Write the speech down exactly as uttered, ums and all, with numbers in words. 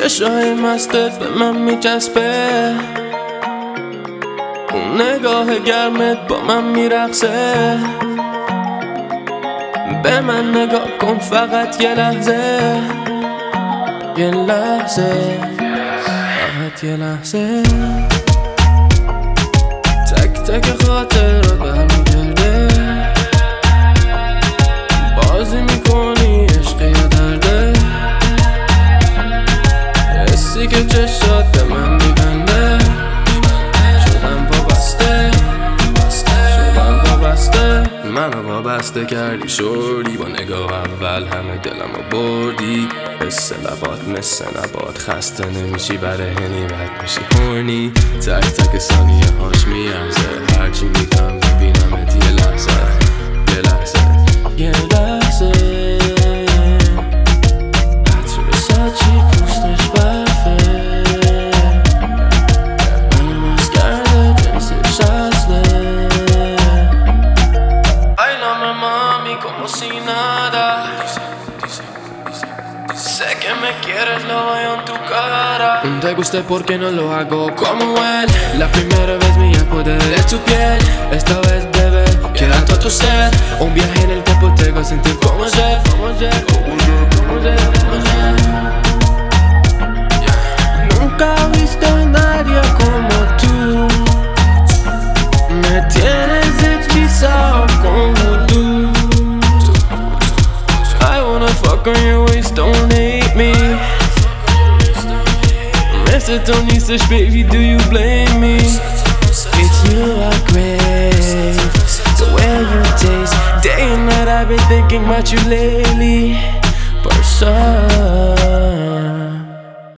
چشای مستت به من میچسبه، اون نگاه گرمت با من میرقصه. به من نگاه کن فقط یه لحظه، یه لحظه، فقط یه لحظه. تک تک خاطرات برمیگرده، بازی میکنی عشق یا درده. حسی که چشات به من میبنده، شدم وابسته، شدم وابسته. منو وابسته کردی شوری، با نگاه اول همه دلمو بردی. حس لبات مثل نبات، خسته نمیشی برای هنی بد میشی هورنی. تک تک ثانیه هاش میارزه، هرچی میگم ببینمت یه لحظه، یه لحظه، یه لحظه. عطر ساچی پوستش برفه، منم از کرده جنسش اصله. Bailame mami como si nada, sé que me quieres, lo veo en tu cara. Te gusta porque no lo hago como él. La primera vez mía poder de tu piel. Esta vez bebé, queda todo tu ser. Un viaje en el tiempo te hago sentir como ayer, como ayer, como ayer, como ayer, como ayer. Nunca he visto a nadie como tú, me tienes hechizado como tú. I wanna fuck on your waist, don't hate me. Mesotonistisch, baby, do you blame me? It's you I crave, the way you taste. Day and night I've been thinking about you lately. Person